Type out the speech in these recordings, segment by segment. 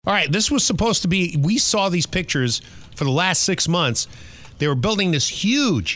All right, this was supposed to be, we saw these pictures for the last 6 months. They were building this huge,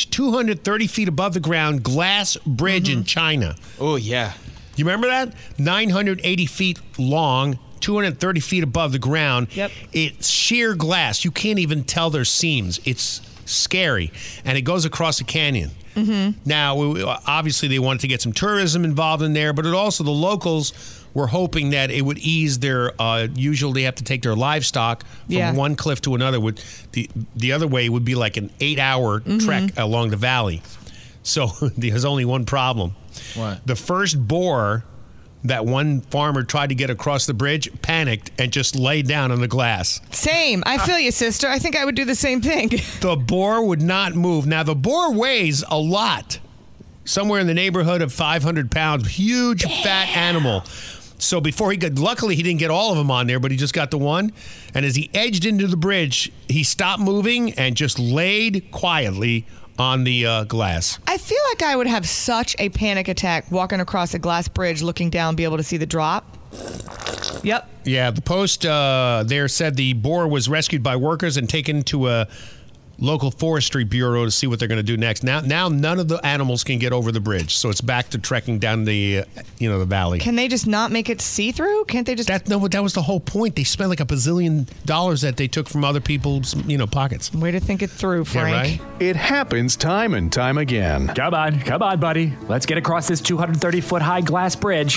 230 feet above the ground glass bridge in China. Oh, yeah. You remember that? 980 feet long, 230 feet above the ground. Yep. It's sheer glass. You can't even tell there's seams. It's scary. And it goes across a canyon. Now, obviously, they wanted to get some tourism involved in there, but it also the locals were hoping that it would ease their, usually they have to take their livestock from one cliff to another. The other way would be like an 8-hour trek along the valley. So there's only one problem. What? The first boar that one farmer tried to get across the bridge panicked and just laid down on the glass. Same. I feel you, sister. I think I would do the same thing. The boar would not move. Now, the boar weighs a lot. Somewhere in the neighborhood of 500 pounds. Huge, fat animal. So before luckily he didn't get all of them on there, but he just got the one. And as he edged into the bridge, he stopped moving and just laid quietly on the glass. I feel like I would have such a panic attack walking across a glass bridge, looking down, be able to see the drop. Yep. Yeah, the Post there said the boar was rescued by workers and taken to a local forestry bureau to see what they're going to do next. Now none of the animals can get over the bridge, so it's back to trekking down the the valley. Can they just not make it see-through? Can't they just... That was the whole point. They spent like $1 bazillion that they took from other people's pockets. Way to think it through, Frank. Yeah, right? It happens time and time again. Come on, buddy. Let's get across this 230-foot-high glass bridge.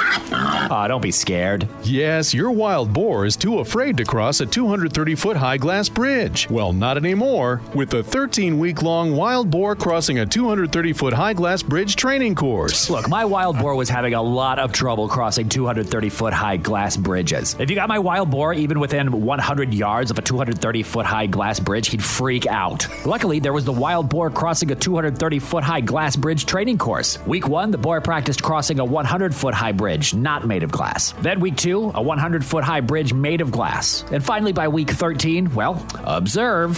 Aw, don't be scared. Yes, your wild boar is too afraid to cross a 230-foot-high glass bridge. Well, not anymore. With the 13-week-long Wild Boar Crossing a 230-foot-high glass bridge training course. Look, my wild boar was having a lot of trouble crossing 230-foot-high glass bridges. If you got my wild boar even within 100 yards of a 230-foot-high glass bridge, he'd freak out. Luckily, there was the Wild Boar Crossing a 230-foot-high glass bridge training course. Week 1, the boar practiced crossing a 100-foot-high bridge, not made of glass. Then week 2, a 100-foot-high bridge made of glass. And finally, by week 13, well, observe.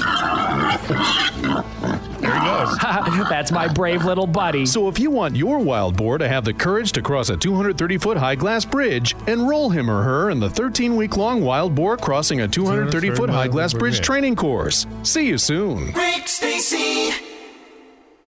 There he goes. That's my brave little buddy. So if you want your wild boar to have the courage to cross a 230-foot-high glass bridge, enroll him or her in the 13-week-long Wild Boar Crossing a 230-foot-high glass bridge training course. See you soon. Rick Stacy